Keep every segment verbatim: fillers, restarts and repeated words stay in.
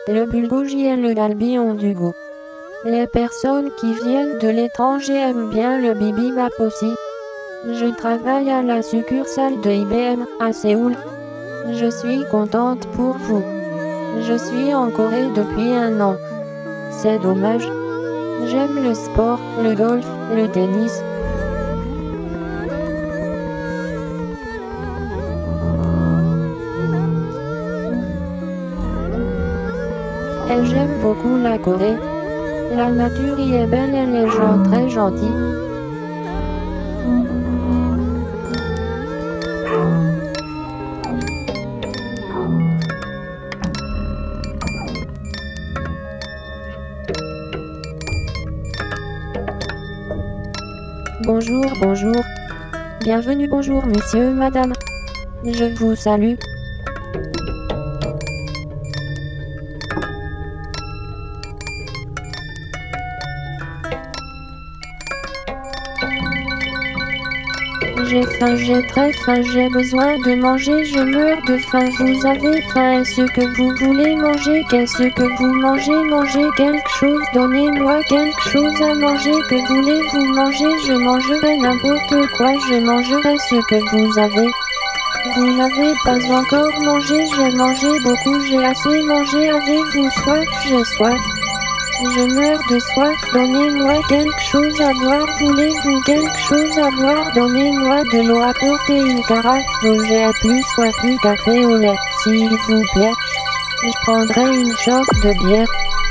Le bulgogi est le galbion du goût. Les personnes qui viennent de l'étranger aiment bien le bibimbap aussi. Je travaille à la succursale de I B M à Séoul. Je suis contente pour vous. Je suis en Corée depuis un an. C'est dommage. J'aime le sport, le golf, le tennis. Et j'aime beaucoup la Corée. La nature y est belle et les gens très gentils. Bonjour, bonjour. Bienvenue, bonjour monsieur, madame. Je vous salue. J'ai faim, j'ai très faim, j'ai besoin de manger, je meurs de faim, vous avez faim, est-ce que vous voulez manger, qu'est-ce que vous mangez, mangez quelque chose, donnez-moi quelque chose à manger, que voulez-vous manger, je mangerai n'importe quoi, je mangerai ce que vous avez. Vous n'avez pas encore mangé, j'ai mangé beaucoup, j'ai assez mangé, avez-vous soif, j'ai soif. Je meurs de soif, donnez-moi quelque chose à boire, voulez-vous quelque chose à boire, donnez-moi de l'eau, apportez une carafe d'eau, j'ai plus soif du café au lait, s'il vous plaît. Je prendrai une chope de bière.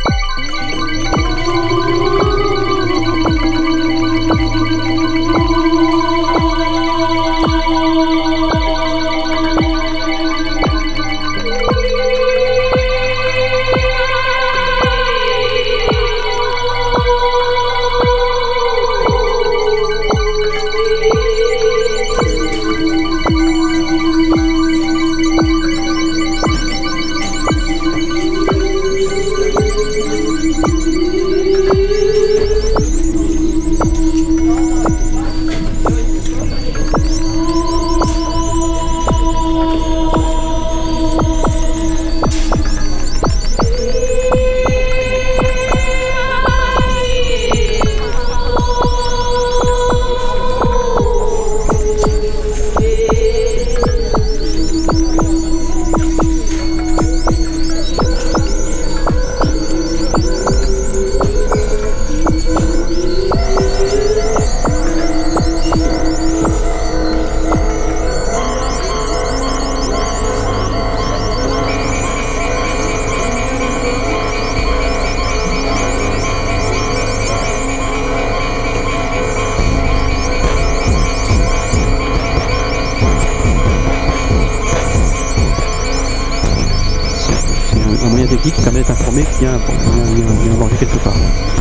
Un moyen technique qui permet d'être informé qu'il y a un, il y a un, il y a un danger quelque part.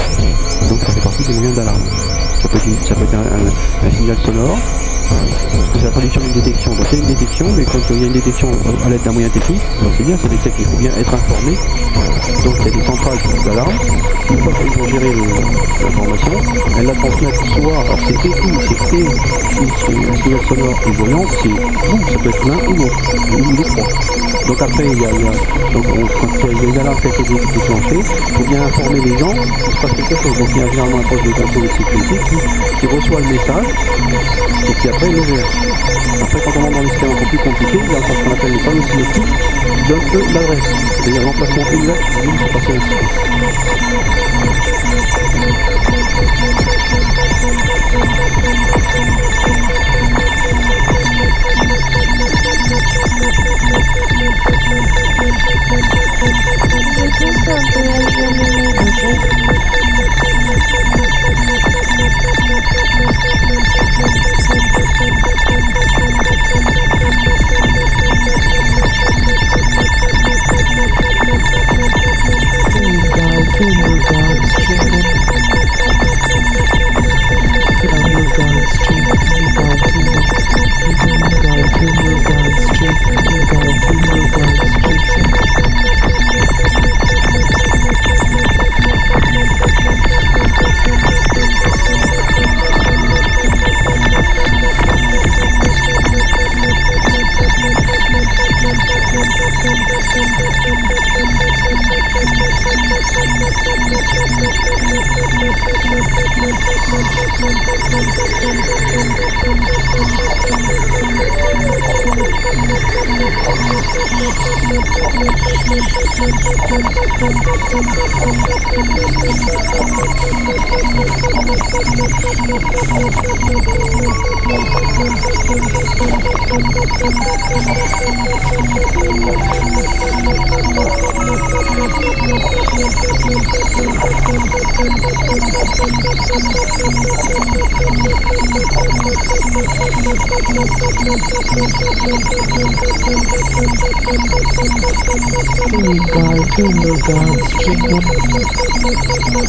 Donc ça fait partie des moyens d'alarme. Ça peut être, une, ça peut être un, un, un signal sonore, c'est la traduction d'une détection. Donc il y a une détection, mais quand il y a une détection à l'aide d'un moyen technique, c'est bien, ça veut dire qu'il faut bien être informé. Donc il y a des centrales d'alarme. Une fois qu'elles vont gérer l'information, elles la transmettent soit, alors c'est et ou, c'est et un signal sonore et voyant, c'est ou, ça peut être l'un ou l'autre, ou les trois. Donc après, il y a, il y a donc on, quand il y a une alarme qui a été déclenchée, il faut bien informer les gens qu'il se passe quelque chose. Donc il y a généralement un poste de contrôle de sécurité qui, qui reçoit le message et qui après le gère. Après, quand on entre dans les systèmes encore plus compliqués, il y a encore ce qu'on appelle les panneaux cinétiques qui donnent eux l'adresse, c'est-à-dire l'emplacement exact où il se passer le système. Thank you. regard to your God's kingdom.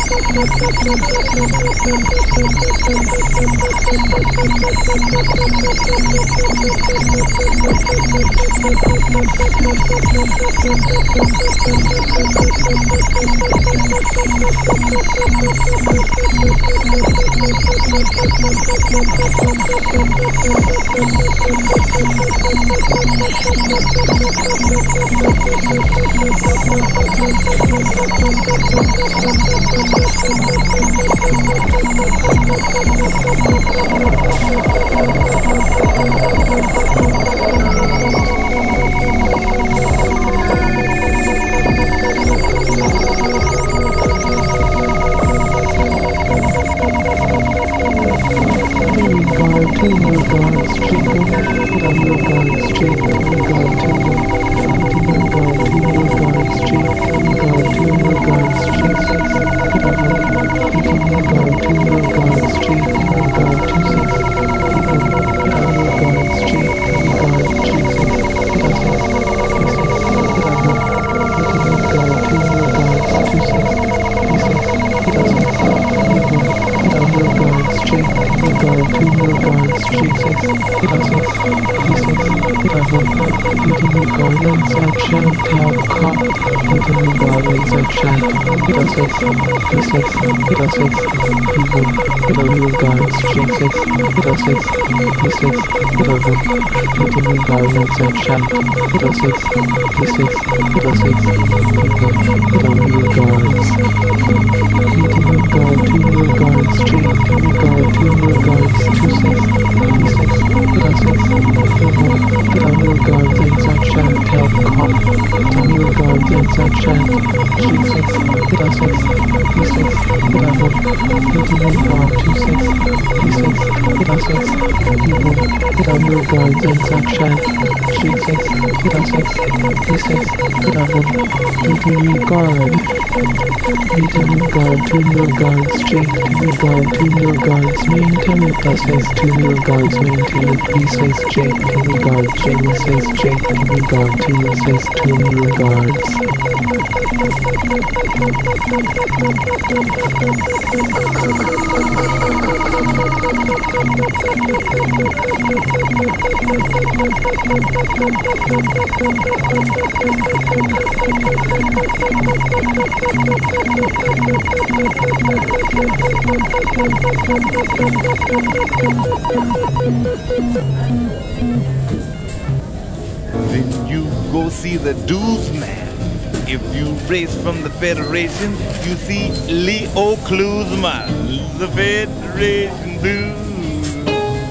Then you go see the dues man. If you race from the Federation, you see Leo Klusman, the Federation Blues.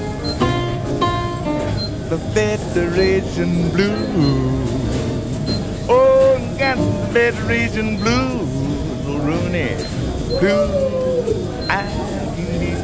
The Federation Blues. Oh, got the Federation Blues, Rooney. Blues, I can be.